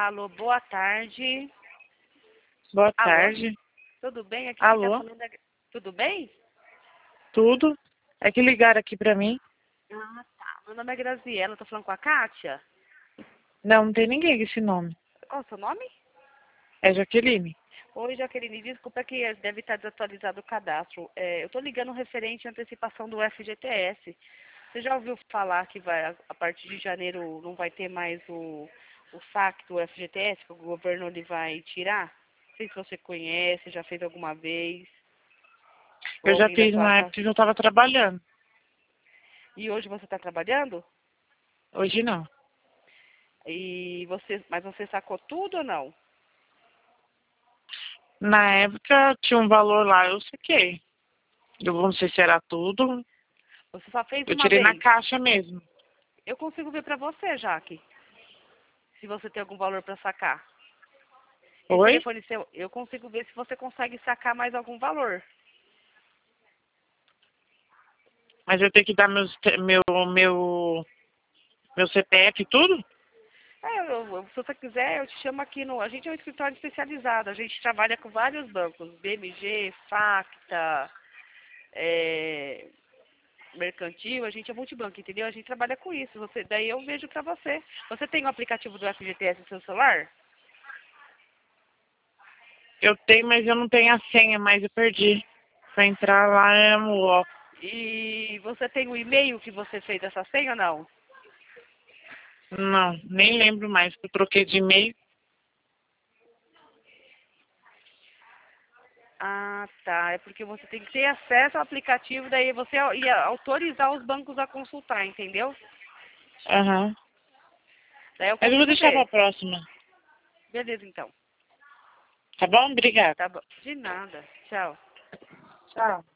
Alô, boa tarde. Boa Alô? tarde. Tudo bem? Aqui Alô? quem tá falando é... Tudo bem? Tudo? É que ligaram aqui pra mim. Ah, tá. Meu nome é Graziela, tô falando com a Kátia. Não, não tem ninguém com esse nome. Qual é o seu nome? É Jaqueline. Oi, Jaqueline, desculpa que deve estar desatualizado o cadastro. Eu tô ligando referente à antecipação do FGTS. Você já ouviu falar que a partir de janeiro não vai ter mais o saque do FGTS, que o governo ele vai tirar? Não sei se você conhece, já fez alguma vez, ou Eu já alguém da fiz sua na casa. época que eu tava trabalhando. E hoje você está trabalhando? Hoje não. Mas você sacou tudo ou não? Na época tinha um valor lá, eu saquei. Eu não sei se era tudo. Você só fez Eu uma tirei na vez. caixa mesmo. Eu consigo ver para você, Jaque, se você tem algum valor para sacar. Esse Oi? telefone seu, eu consigo ver se você consegue sacar mais algum valor. Mas eu tenho que dar meu CPF e tudo? Se você quiser, eu te chamo aqui no... A gente é um escritório especializado. A gente trabalha com vários bancos. BMG, Facta, Mercantil. A gente é multibanco, entendeu? A gente trabalha com isso. Daí eu vejo para você. Você tem o aplicativo do FGTS no seu celular? Eu tenho, mas eu não tenho a senha, mas eu perdi. Pra entrar lá é no ó. E você tem o e-mail que você fez essa senha ou não? Não, nem lembro mais. Eu troquei de e-mail. Ah, tá. É porque você tem que ter acesso ao aplicativo, daí você ia autorizar os bancos a consultar, entendeu? Aham. Daí eu Mas eu vou consigo deixar pra ver. próxima. Beleza, então. Tá bom? Obrigada. Tá bom. De nada. Tchau. Tchau.